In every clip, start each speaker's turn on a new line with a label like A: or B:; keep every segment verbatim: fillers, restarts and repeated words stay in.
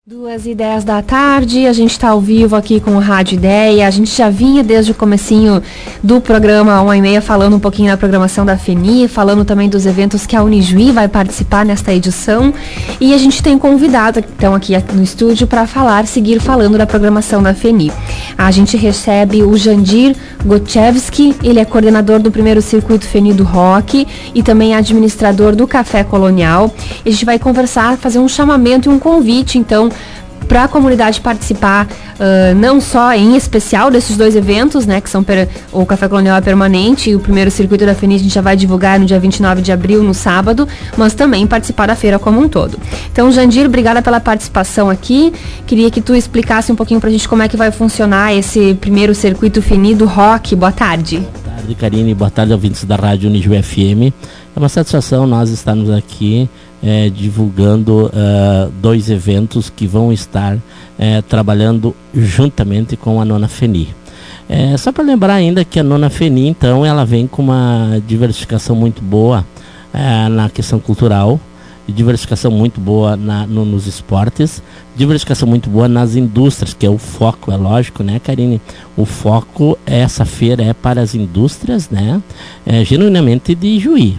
A: Duas e dez da tarde, a gente está ao vivo aqui com o Rádio Ideia. A gente já vinha desde o comecinho do programa uma e meia falando um pouquinho da programação da FENI, falando também dos eventos que a Unijuí vai participar nesta edição. E a gente tem convidado então aqui no estúdio para falar, seguir falando da programação da FENI. A gente recebe o Jandir Gotchevski, ele é coordenador do primeiro circuito FENI do Rock e também administrador do Café Colonial. E a gente vai conversar, fazer um chamamento e um convite então para a comunidade participar, uh, não só em especial desses dois eventos, né, que são per, o Café Colonial é permanente e o primeiro circuito da FENI a gente já vai divulgar no dia vinte e nove de abril, no sábado, mas também participar da feira como um todo. Então, Jandir, obrigada pela participação aqui. Queria que tu explicasse um pouquinho pra gente como é que vai funcionar esse primeiro circuito FENI do Rock. Boa tarde.
B: Boa tarde, Karine. Boa tarde, ouvintes da Rádio Unijuí F M. É uma satisfação nós estarmos aqui É, divulgando uh, dois eventos que vão estar uh, trabalhando juntamente com a Nona FENI. É, só para lembrar ainda que a Nona FENI, então, ela vem com uma diversificação muito boa uh, na questão cultural, diversificação muito boa na, no, nos esportes, diversificação muito boa nas indústrias, que é o foco, é lógico, né, Karine? O foco, essa feira é para as indústrias, né, é, genuinamente de Juí.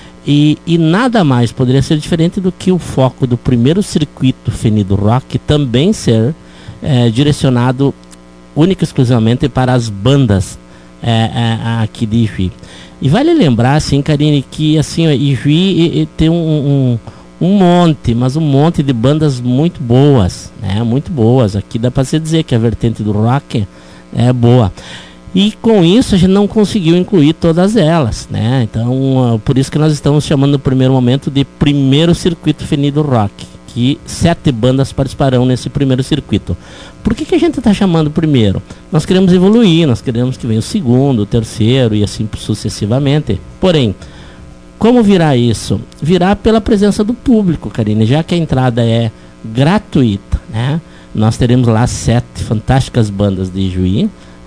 B: E, e nada mais poderia ser diferente do que o foco do primeiro circuito FENI do Rock também ser é, direcionado única e exclusivamente para as bandas é, é, aqui de Ijuí. E vale lembrar, assim, Karine, que assim, Ijuí e, e tem um, um, um monte, mas um monte de bandas muito boas, né? Muito boas. Aqui dá para se dizer que a vertente do rock é boa. E com isso a gente não conseguiu incluir todas elas, né? Então, uh, por isso que nós estamos chamando no primeiro momento de primeiro circuito FENI do Rock, que sete bandas participarão nesse primeiro circuito. Por que que a gente está chamando primeiro? Nós queremos evoluir, nós queremos que venha o segundo, o terceiro e assim sucessivamente. Porém, como virá isso? Virá pela presença do público, Karine, já que a entrada é gratuita, né? Nós teremos lá sete fantásticas bandas de Ijuí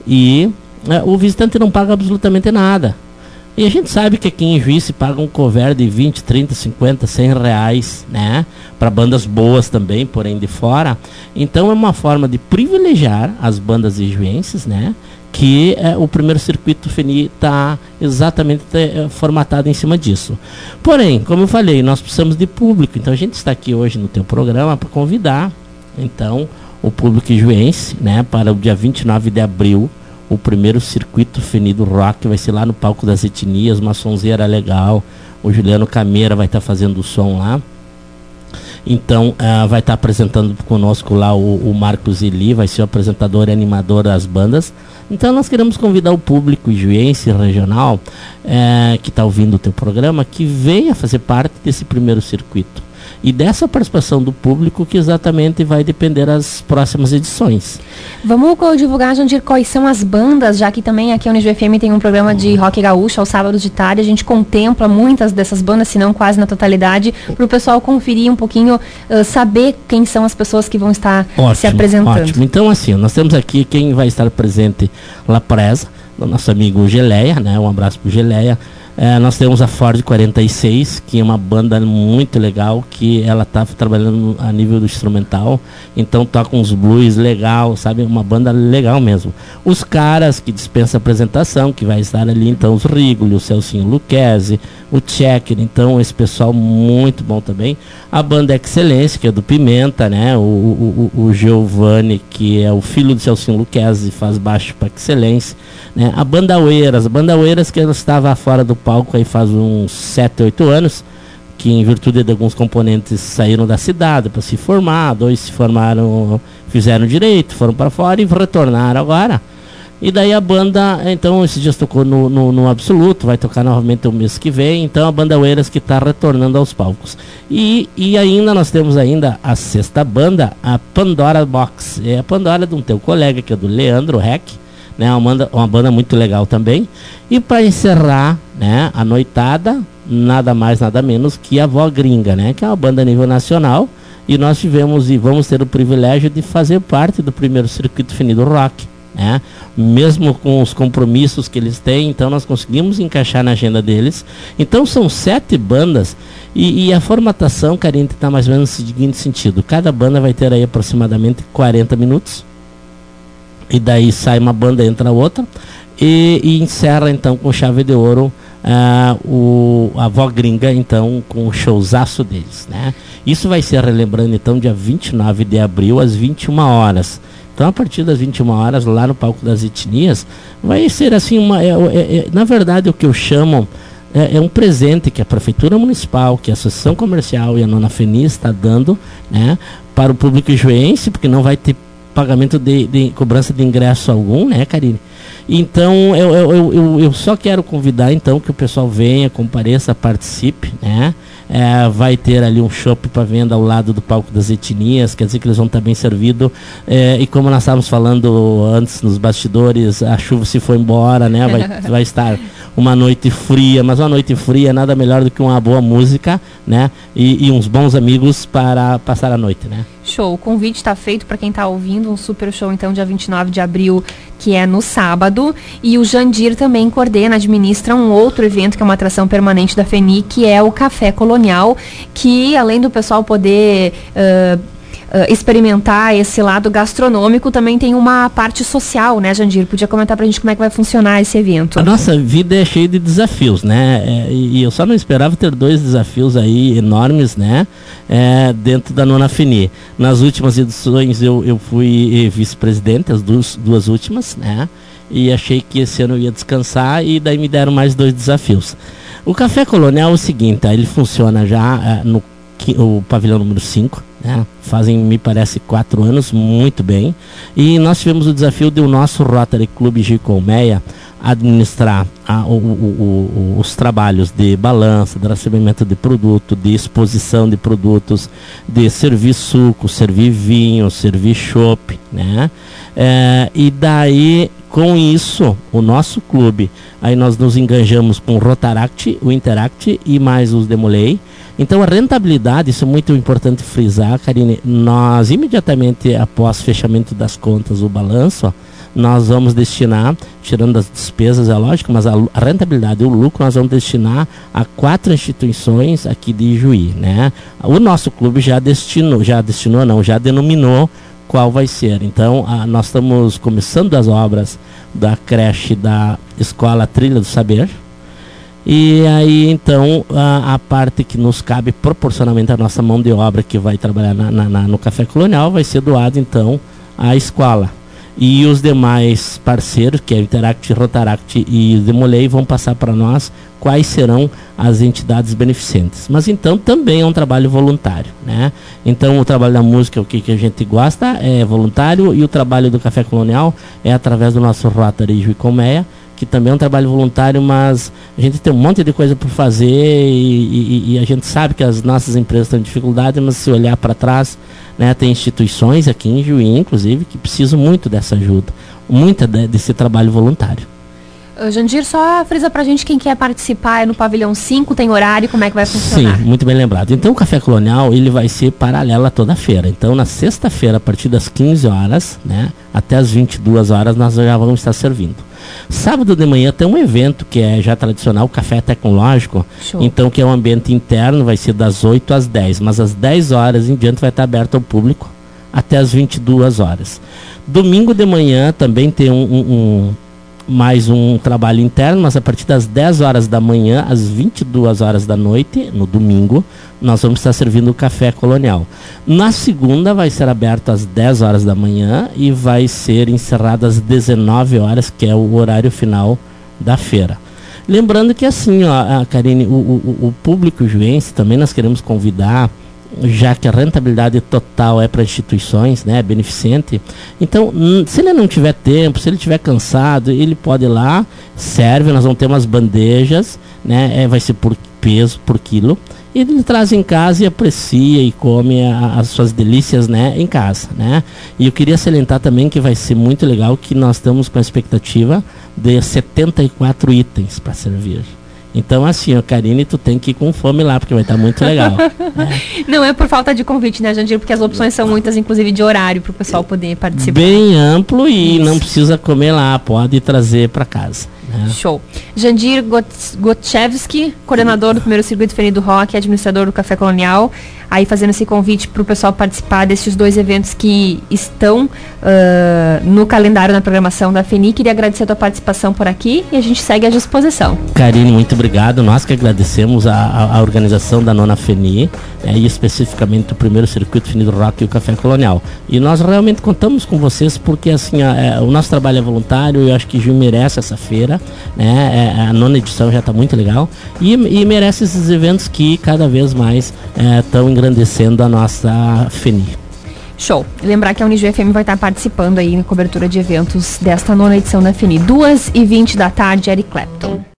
B: e É, o visitante não paga absolutamente nada. E a gente sabe que aqui em Juiz se paga um cover de vinte, trinta, cinquenta, cem reais, né? Para bandas boas também, porém de fora. Então é uma forma de privilegiar as bandas ijuenses, né? Que é, o primeiro circuito FENI está exatamente é, formatado em cima disso. Porém, como eu falei, nós precisamos de público. Então a gente está aqui hoje no teu programa para convidar, então, o público ijuense, né? Para o dia vinte e nove de abril, o primeiro circuito FENI do Rock vai ser lá no Palco das Etnias, uma sonzeira legal. O Juliano Cameira vai estar tá fazendo o som lá. Então, uh, vai estar tá apresentando conosco lá o, o Marcos Eli, vai ser o apresentador e animador das bandas. Então, nós queremos convidar o público ijuense regional uh, que está ouvindo o teu programa, que venha fazer parte desse primeiro circuito. E dessa participação do público que exatamente vai depender das próximas edições.
A: Vamos divulgar, Jandir, quais são as bandas, já que também aqui a Unijuí F M tem um programa de rock gaúcho aos sábados de tarde. A gente contempla muitas dessas bandas, se não quase na totalidade, para o pessoal conferir um pouquinho, uh, saber quem são as pessoas que vão estar ótimo, se apresentando.
B: Ótimo. Então, assim, nós temos aqui quem vai estar presente, La Presa, do nosso amigo Geleia, né? Um abraço para o Geleia. É, nós temos a Ford quarenta e seis, que é uma banda muito legal, que ela está trabalhando a nível do instrumental, então toca uns blues legal, sabe? Uma banda legal mesmo. Os caras que dispensa apresentação, que vai estar ali, então, os Rigoli, o Celcinho Lucchesi, o Checker, então esse pessoal muito bom também. A banda Excelência, que é do Pimenta, né? O, o, o, o Giovanni, que é o filho do Celcinho Lucchesi, faz baixo para Excelência, né? A banda Oeiras, a banda Oeiras que ela estava fora do palco aí faz uns sete, oito anos, que em virtude de alguns componentes saíram da cidade para se formar, dois se formaram, fizeram direito, foram para fora e retornaram agora. E daí a banda, então, esses dias tocou no, no, no Absoluto, vai tocar novamente o mês que vem, então a banda Oeiras que está retornando aos palcos. E, e ainda nós temos ainda a sexta banda, a Pandora Box, é a Pandora de um teu colega, que é do Leandro Reck, né, uma banda, uma banda muito legal também. E para encerrar, né, a noitada, nada mais, nada menos que a Vó Gringa, né, que é uma banda a nível nacional. E nós tivemos e vamos ter o privilégio de fazer parte do primeiro circuito FENI do Rock, né? Mesmo com os compromissos que eles têm, então nós conseguimos encaixar na agenda deles. Então são sete bandas e, e a formatação, Karine, está mais ou menos no seguinte sentido: cada banda vai ter aí aproximadamente quarenta minutos, e daí sai uma banda, entra outra, e, e encerra então com chave de ouro uh, o, a Vó Gringa, então, com o showzaço deles, né? Isso vai ser, relembrando, então, dia vinte e nove de abril, às vinte e uma horas. Então, a partir das vinte e uma horas, lá no Palco das Etnias, vai ser assim, uma, é, é, é, na verdade, o que eu chamo, é, é um presente que a Prefeitura Municipal, que a Associação Comercial e a Nona Feni está dando, né, para o público ijuense, porque não vai ter pagamento de, de cobrança de ingresso algum, né, Karine? Então, eu, eu, eu, eu só quero convidar, então, que o pessoal venha, compareça, participe, né? É, vai ter ali um shopping para venda ao lado do Palco das Etnias, quer dizer que eles vão estar bem servidos, é, e como nós estávamos falando antes nos bastidores, a chuva se foi embora, né? Vai, vai estar uma noite fria, mas uma noite fria nada melhor do que uma boa música, né? E, e uns bons amigos para passar a noite, né?
A: Show, o convite está feito para quem está ouvindo, um super show então dia vinte e nove de abril, que é no sábado, e o Jandir também coordena, administra um outro evento que é uma atração permanente da Feni, que é o Café Colonial, que além do pessoal poder uh, uh, experimentar esse lado gastronômico, também tem uma parte social, né, Jandir? Podia comentar pra gente como é que vai funcionar esse evento?
B: A nossa vida é cheia de desafios, né? É, e eu só não esperava ter dois desafios aí enormes, né? É, dentro da Nona Feni. Nas últimas edições eu, eu fui vice-presidente, as duas, duas últimas, né? E achei que esse ano eu ia descansar, e daí me deram mais dois desafios. O Café Colonial é o seguinte, tá? Ele funciona já é, no o pavilhão número cinco, né? Fazem, me parece, quatro anos, muito bem. E nós tivemos o desafio do nosso Rotary Clube de Colmeia administrar a, o, o, o, os trabalhos de balança, de recebimento de produto, de exposição de produtos, de servir suco, servir vinho, servir chopp, né? É, e daí, com isso, o nosso clube, aí nós nos enganjamos com o Rotaract, o Interact e mais os Demolei. Então a rentabilidade, isso é muito importante frisar, Karine, nós imediatamente após fechamento das contas, o balanço, nós vamos destinar, tirando as despesas, é lógico, mas a, a rentabilidade e o lucro nós vamos destinar a quatro instituições aqui de Ijuí, né? O nosso clube já destinou, já destinou não, já denominou qual vai ser. Então, a, nós estamos começando as obras da creche da Escola Trilha do Saber, e aí então a, a parte que nos cabe proporcionalmente à nossa mão de obra que vai trabalhar na, na, na, no Café Colonial vai ser doado então à escola. E os demais parceiros, que é o Interact, Rotaract e Demolei, vão passar para nós quais serão as entidades beneficentes. Mas então também é um trabalho voluntário, né? Então o trabalho da música, o que, que a gente gosta, é voluntário, e o trabalho do Café Colonial é através do nosso Rotary Ijuí Colmeia, que também é um trabalho voluntário, mas a gente tem um monte de coisa por fazer, e, e, e a gente sabe que as nossas empresas estão em dificuldade, mas se olhar para trás, né, tem instituições aqui em Juí, inclusive, que precisam muito dessa ajuda, muito de, desse trabalho voluntário.
A: Uh, Jandir, só frisa pra gente quem quer participar, é no pavilhão cinco, tem horário, como é que vai funcionar?
B: Sim, muito bem lembrado. Então o Café Colonial, ele vai ser paralelo a toda a feira. Então na sexta-feira, a partir das quinze horas, né, até as vinte e duas horas, nós já vamos estar servindo. Sábado de manhã tem um evento que é já tradicional, o Café Tecnológico. Show. Então que é um ambiente interno, vai ser das oito às dez, mas às dez horas em diante vai estar aberto ao público até as vinte e duas horas. Domingo de manhã também tem um, um, um mais um trabalho interno, mas a partir das dez horas da manhã às vinte e duas horas da noite, no domingo, nós vamos estar servindo o Café Colonial. Na segunda vai ser aberto às dez horas da manhã e vai ser encerrado às dezenove horas, que é o horário final da feira. Lembrando que assim, ó, a Karine, o, o, o público juense também nós queremos convidar, já que a rentabilidade total é para instituições, né, beneficente. Então, se ele não tiver tempo, se ele estiver cansado, ele pode ir lá, serve, nós vamos ter umas bandejas, né, é, vai ser por peso, por quilo, e ele traz em casa e aprecia e come a, as suas delícias, né, em casa, né. E eu queria salientar também que vai ser muito legal, que nós estamos com a expectativa de setenta e quatro itens para servir. Então, assim, ó, Karine, tu tem que ir com fome lá, porque vai estar muito legal.
A: É. Não é por falta de convite, né, Jandir? Porque as opções são muitas, inclusive de horário, para o pessoal poder participar.
B: Bem amplo e Isso. não precisa comer lá, pode trazer para casa. Né?
A: Show. Jandir Gotchevski, coordenador do primeiro Circuito Feni do Rock, administrador do Café Colonial, aí fazendo esse convite para o pessoal participar desses dois eventos que estão uh, no calendário, na programação da Feni. Queria agradecer a tua participação por aqui e a gente segue à disposição.
B: Karine, muito obrigado. Nós que agradecemos a, a, a organização da nona Feni, é, e especificamente o primeiro Circuito Feni do Rock e o Café Colonial. E nós realmente contamos com vocês porque assim, a, é, o nosso trabalho é voluntário e eu acho que Juí merece essa feira, né? É, a nona edição já está muito legal e, e merece esses eventos que cada vez mais estão é, engrandecendo a nossa Feni.
A: Show. Lembrar que a Unijuí F M vai estar participando aí na cobertura de eventos desta nona edição da Feni. duas e vinte da tarde, Eric Clapton.